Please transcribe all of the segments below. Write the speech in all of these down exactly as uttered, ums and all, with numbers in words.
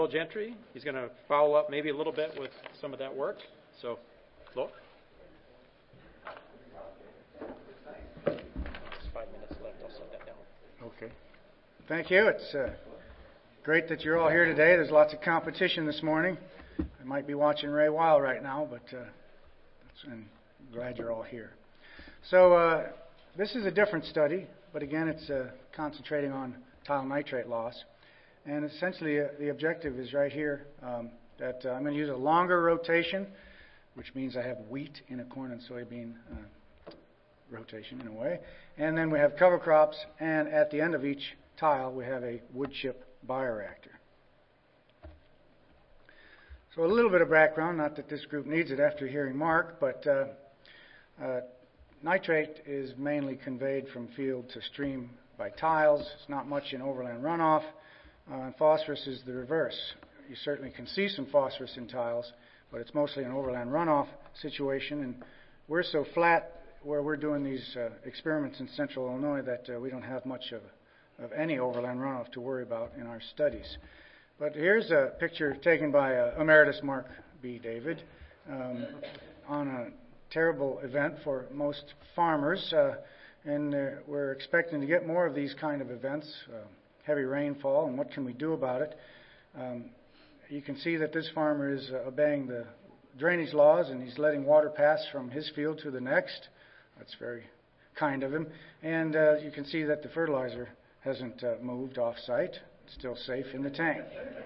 Gentry. He's going to follow up maybe a little bit with some of that work. So, Lowell. Just five minutes left. I'll set that down. Okay. Thank you. It's uh, great that you're all here today. There's lots of competition this morning. I might be watching Ray Weil right now, but uh, I'm glad you're all here. So uh, this is a different study, but again, it's uh, concentrating on tile nitrate loss. And essentially, uh, the objective is right here, um, that uh, I'm going to use a longer rotation, which means I have wheat in a corn and soybean uh, rotation in a way. And then we have cover crops, and at the end of each tile, we have a wood chip bioreactor. So a little bit of background, not that this group needs it after hearing Mark, but uh, uh, nitrate is mainly conveyed from field to stream by tiles. It's not much in overland runoff. Uh, and phosphorus is the reverse. You certainly can see some phosphorus in tiles, but it's mostly an overland runoff situation. And we're so flat where we're doing these uh, experiments in central Illinois that uh, we don't have much of, of any overland runoff to worry about in our studies. But here's a picture taken by uh, Emeritus Mark B. David um, on a terrible event for most farmers. Uh, and uh, we're expecting to get more of these kind of events. Uh, heavy rainfall, and what can we do about it? Um, you can see that this farmer is uh, obeying the drainage laws, and he's letting water pass from his field to the next. That's very kind of him. And uh, you can see that the fertilizer hasn't uh, moved off-site. It's still safe in the tank.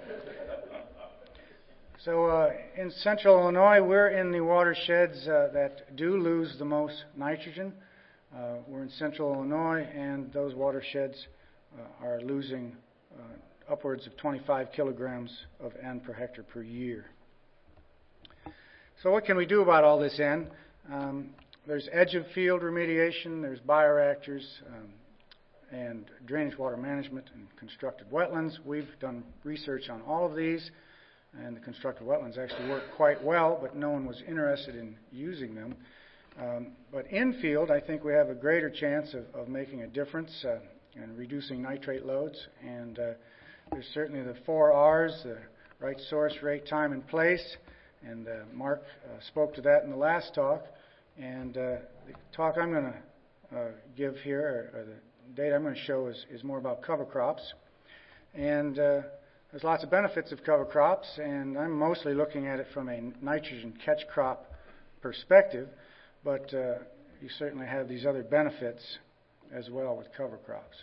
So uh, in central Illinois, we're in the watersheds uh, that do lose the most nitrogen. Uh, we're in central Illinois, and those watersheds Uh, are losing uh, upwards of twenty-five kilograms of N per hectare per year. So what can we do about all this N? Um, there's edge of field remediation, there's bioreactors, um, and drainage water management and constructed wetlands. We've done research on all of these, and the constructed wetlands actually work quite well, but no one was interested in using them. Um, but in field, I think we have a greater chance of, of making a difference uh, and reducing nitrate loads. And uh, there's certainly the four R's, the right source, rate, time, and place. And uh, Mark uh, spoke to that in the last talk. And uh, the talk I'm going to uh, give here, or, or the data I'm going to show, is, is more about cover crops. And uh, there's lots of benefits of cover crops, and I'm mostly looking at it from a nitrogen catch crop perspective. But uh, you certainly have these other benefits as well with cover crops.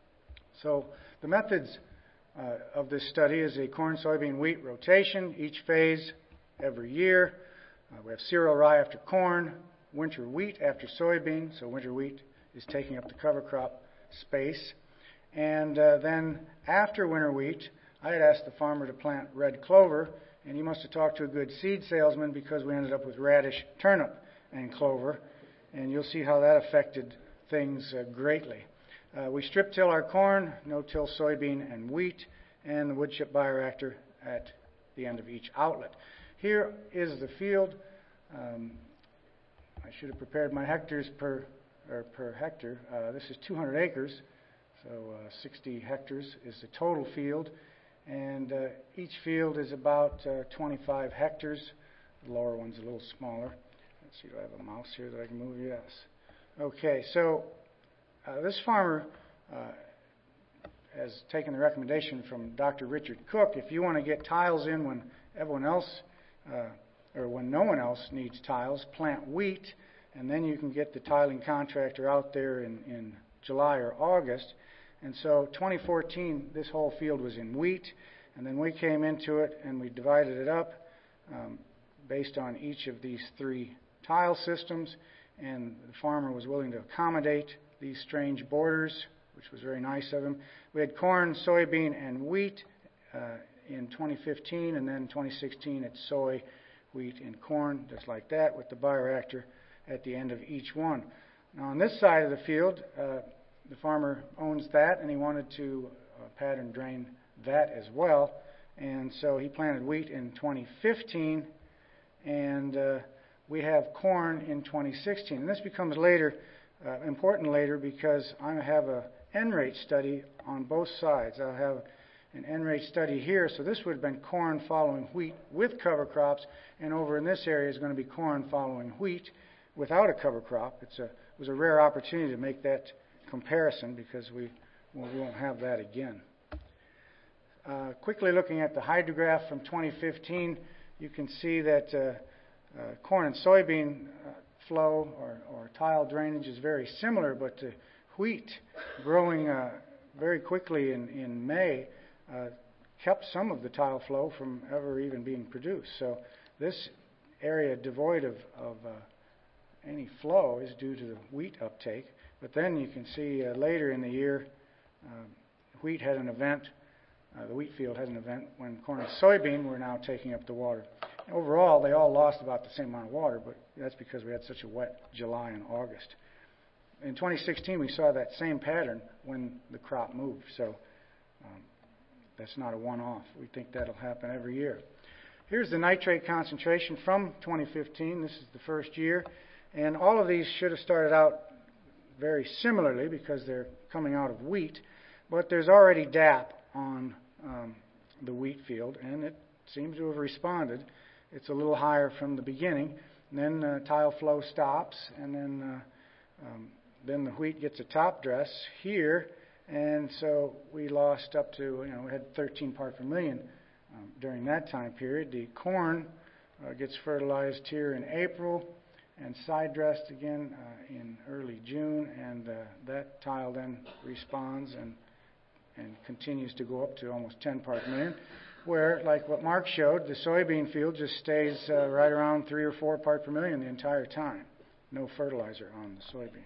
So the methods uh, of this study is a corn, soybean, wheat rotation, each phase every year. Uh, we have cereal rye after corn, winter wheat after soybean, so winter wheat is taking up the cover crop space. And uh, then after winter wheat, I had asked the farmer to plant red clover, and he must have talked to a good seed salesman because we ended up with radish, turnip, and clover. And you'll see how that affected things uh, greatly. Uh, we strip till our corn, no till soybean and wheat, and the wood chip bioreactor at the end of each outlet. Here is the field. Um, I should have prepared my hectares per or per hectare. Uh, this is two hundred acres, so uh, sixty hectares is the total field, and uh, each field is about uh, twenty-five hectares. The lower one's a little smaller. Let's see, do I have a mouse here that I can move? Yes. Okay, so uh, this farmer uh, has taken the recommendation from Doctor Richard Cook. If you want to get tiles in when everyone else, uh, or when no one else needs tiles, plant wheat, and then you can get the tiling contractor out there in, in July or August. And so twenty fourteen, this whole field was in wheat, and then we came into it and we divided it up um, based on each of these three tile systems. And the farmer was willing to accommodate these strange borders, which was very nice of him. We had corn, soybean, and wheat uh, in twenty fifteen, and then twenty sixteen it's soy, wheat, and corn, just like that, with the bioreactor at the end of each one. Now on this side of the field, uh, the farmer owns that, and he wanted to uh, pattern drain that as well. And so he planted wheat in twenty fifteen, and uh, we have corn in twenty sixteen. And this becomes later, uh, important later, because I have a N rate study on both sides. I'll have an N-rate study here. So this would have been corn following wheat with cover crops, and over in this area is going to be corn following wheat without a cover crop. It's a, it was a rare opportunity to make that comparison because we, well, we won't have that again. Uh, quickly looking at the hydrograph from twenty fifteen, you can see that uh, uh, corn and soybean uh, flow or, or tile drainage is very similar, but uh, wheat growing uh, very quickly in, in May uh, kept some of the tile flow from ever even being produced. So this area devoid of, of uh, any flow is due to the wheat uptake. But then you can see uh, later in the year, uh, wheat had an event. Uh, the wheat field had an event when corn and soybean were now taking up the water. Overall, they all lost about the same amount of water, but that's because we had such a wet July and August. In twenty sixteen, we saw that same pattern when the crop moved, so um, that's not a one-off. We think that'll happen every year. Here's the nitrate concentration from twenty fifteen. This is the first year, and all of these should have started out very similarly because they're coming out of wheat, but there's already D A P on um, the wheat field, and it seems to have responded. It's a little higher from the beginning, and then uh, tile flow stops, and then uh, um, then the wheat gets a top dress here, and so we lost up to, you know, we had thirteen part per million um, during that time period. The corn uh, gets fertilized here in April and side dressed again uh, in early June, and uh, that tile then responds and and continues to go up to almost ten part per million, where, like what Mark showed, the soybean field just stays uh, right around three or four part per million the entire time. No fertilizer on the soybean.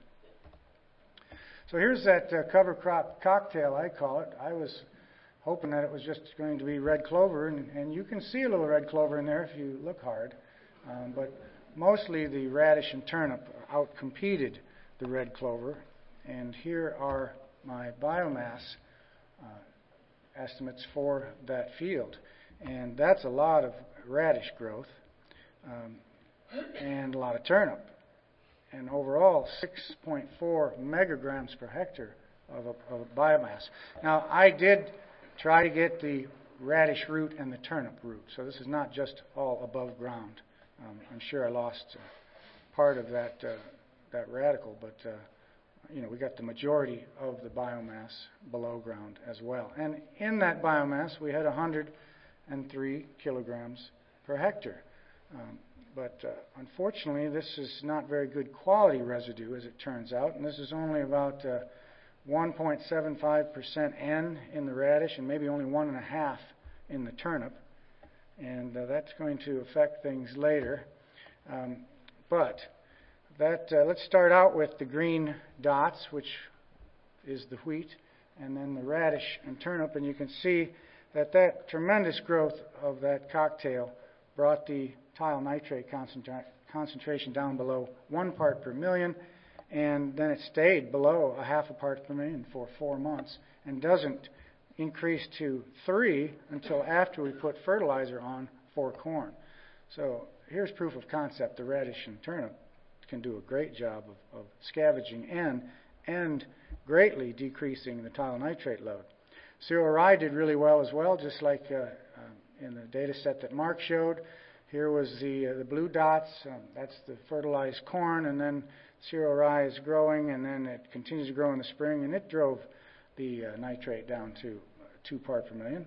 So here's that uh, cover crop cocktail, I call it. I was hoping that it was just going to be red clover, and, and you can see a little red clover in there if you look hard. Um, but mostly the radish and turnip outcompeted the red clover. And here are my biomass uh, estimates for that field. And that's a lot of radish growth um, and a lot of turnip. And overall, six point four megagrams per hectare of, a, of a biomass. Now, I did try to get the radish root and the turnip root, so this is not just all above ground. Um, I'm sure I lost uh, part of that uh, that radicle, but uh, you know, we got the majority of the biomass below ground as well. And in that biomass, we had one hundred three kilograms per hectare. Um, But uh, unfortunately, this is not very good quality residue, as it turns out. And this is only about uh, one point seven five percent N in the radish and maybe only one point five in the turnip. And uh, that's going to affect things later. Um, but that uh, let's start out with the green dots, which is the wheat, and then the radish and turnip. And you can see that that tremendous growth of that cocktail brought the tile nitrate concentra- concentration down below one part per million, and then it stayed below a half a part per million for four months and doesn't increase to three until after we put fertilizer on for corn. So here's proof of concept. The radish and turnip can do a great job of, of scavenging N and greatly decreasing the tile nitrate load. Cereal rye did really well as well, just like uh, uh, in the data set that Mark showed. Here was the uh, the blue dots. Um, that's the fertilized corn, and then cereal rye is growing, and then it continues to grow in the spring, and it drove the uh, nitrate down to uh, two part per million.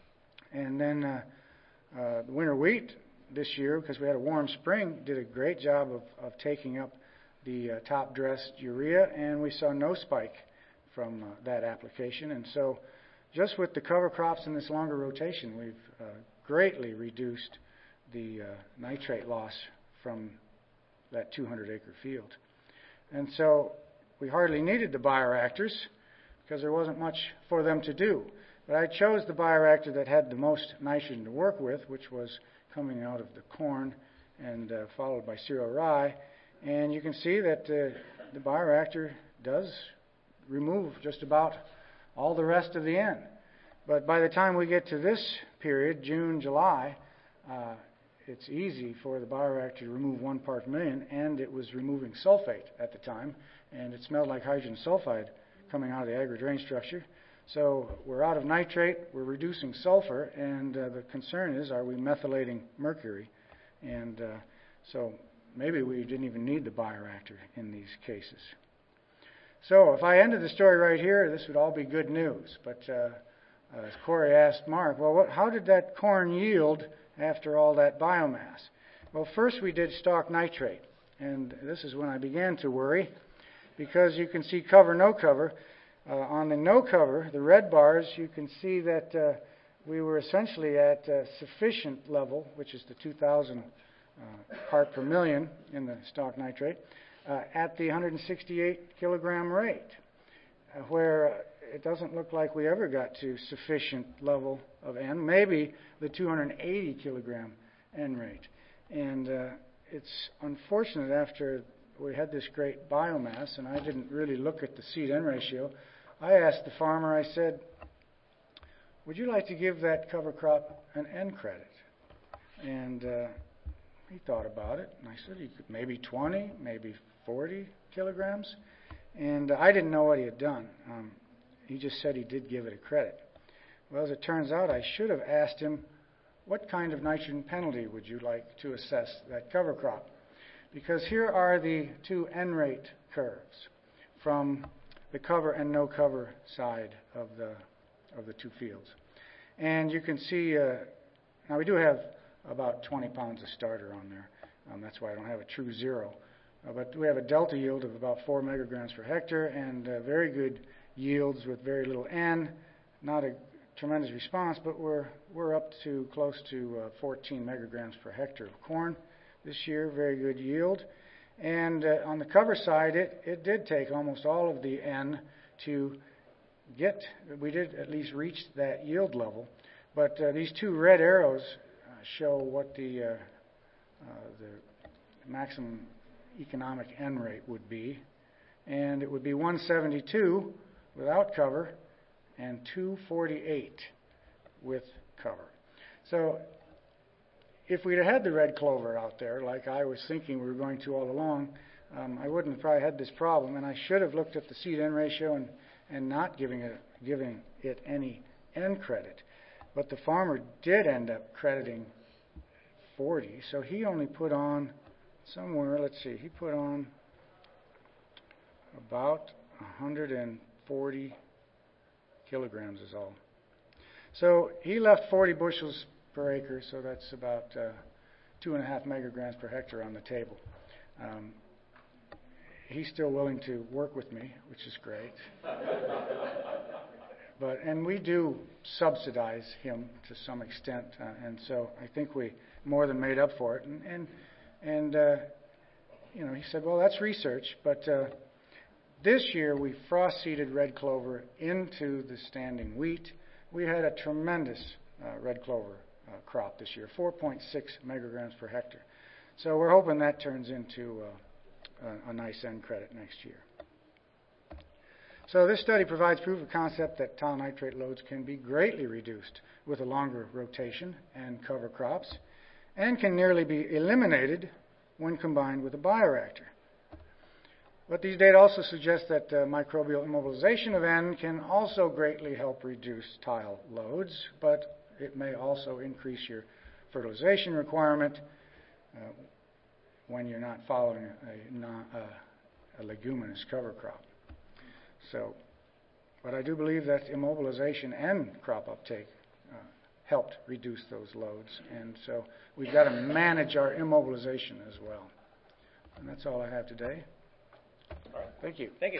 And then uh, uh, the winter wheat this year, because we had a warm spring, did a great job of, of taking up the uh, top-dressed urea, and we saw no spike from uh, that application. And so just with the cover crops and this longer rotation, we've uh, greatly reduced the uh, nitrate loss from that two hundred acre field. And so we hardly needed the bioreactors because there wasn't much for them to do. But I chose the bioreactor that had the most nitrogen to work with, which was coming out of the corn and uh, followed by cereal rye. And you can see that uh, the bioreactor does remove just about all the rest of the N. But by the time we get to this period, June, July, uh, it's easy for the bioreactor to remove one part per million, and it was removing sulfate at the time, and it smelled like hydrogen sulfide coming out of the aggregate drain structure. So we're out of nitrate, we're reducing sulfur, and uh, the concern is, are we methylating mercury? And uh, so maybe we didn't even need the bioreactor in these cases. So if I ended the story right here, this would all be good news. But uh, as Corey asked Mark, well, what, how did that corn yield after all that biomass? Well, first we did stock nitrate. And this is when I began to worry, because you can see cover, no cover. Uh, on the no cover, the red bars, you can see that uh, we were essentially at uh, sufficient level, which is the two thousand uh, part per million in the stock nitrate, uh, at the one hundred sixty-eight kilogram rate, uh, where it doesn't look like we ever got to sufficient level of N, maybe the two hundred eighty kilogram N rate. And uh, it's unfortunate, after we had this great biomass, and I didn't really look at the seed-N ratio, I asked the farmer, I said, would you like to give that cover crop an N credit? And uh, he thought about it, and I said, he could maybe twenty, maybe forty kilograms. And uh, I didn't know what he had done. Um, he just said he did give it a credit. Well, as it turns out, I should have asked him, what kind of nitrogen penalty would you like to assess that cover crop? Because here are the two N rate curves from the cover and no cover side of the of the two fields. And you can see, uh, now we do have about twenty pounds of starter on there. Um, that's why I don't have a true zero. Uh, but we have a delta yield of about four megagrams per hectare, and uh, very good yields with very little N. Not a tremendous response, but we're we're up to close to uh, fourteen megagrams per hectare of corn this year. Very good yield. And uh, on the cover side, it, it did take almost all of the N to get, we did at least reach that yield level. But uh, these two red arrows uh, show what the, uh, uh, the maximum economic N rate would be. And it would be one seventy-two without cover and two forty-eight with cover. So if we'd have had the red clover out there, like I was thinking we were going to all along, um, I wouldn't have probably had this problem, and I should have looked at the seed-N ratio and, and not giving it, giving it any N credit. But the farmer did end up crediting forty, so he only put on somewhere, let's see, he put on about one hundred forty kilograms is all. So he left forty bushels per acre, so that's about uh, two and a half megagrams per hectare on the table. Um, he's still willing to work with me, which is great. But and we do subsidize him to some extent, uh, and so I think we more than made up for it. And and, and uh, you know, he said, well, that's research, but uh, this year we frost seeded red clover into the standing wheat. We had a tremendous uh, red clover uh, crop this year, four point six megagrams per hectare. So we're hoping that turns into uh, a, a nice N credit next year. So this study provides proof of concept that tile nitrate loads can be greatly reduced with a longer rotation and cover crops, and can nearly be eliminated when combined with a bioreactor. But these data also suggest that uh, microbial immobilization of N can also greatly help reduce tile loads, but it may also increase your fertilization requirement uh, when you're not following a, non, uh, a leguminous cover crop. So, but I do believe that immobilization and crop uptake uh, helped reduce those loads, and so we've got to manage our immobilization as well. And that's all I have today. All right. Thank you. Thank you.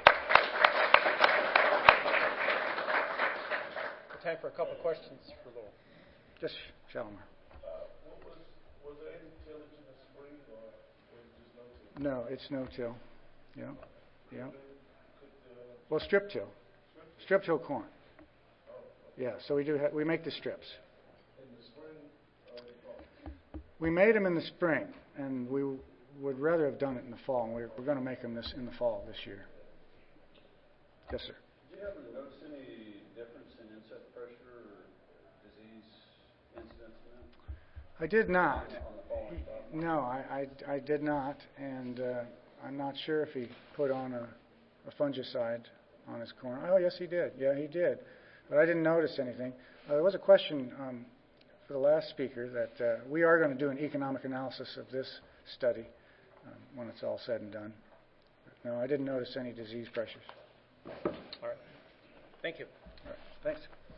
Time for a couple questions for Lowell. Just Shalmer. Uh, what was, was there any tillage in the spring, or was it just no till? No, it's no-till. Yeah, yeah. Could, uh, Well, strip till. Strip till corn. oh, Yeah, so we do. Ha- we make the strips. in the spring or in the fall? We made them in the spring, and we w- would rather have done it in the fall. And we're, we're going to make them this in the fall this year. Yes, sir. Did you ever notice any difference in insect pressure or disease incidents in that? I did not. On the fall and stuff? No, I, I, I did not, and uh, I'm not sure if he put on a, a fungicide on his corner. Oh, yes, he did. Yeah, he did. But I didn't notice anything. Uh, there was a question um, for the last speaker that uh, we are going to do an economic analysis of this study um, when it's all said and done. But no, I didn't notice any disease pressures. All right. Thank you. All right. Thanks.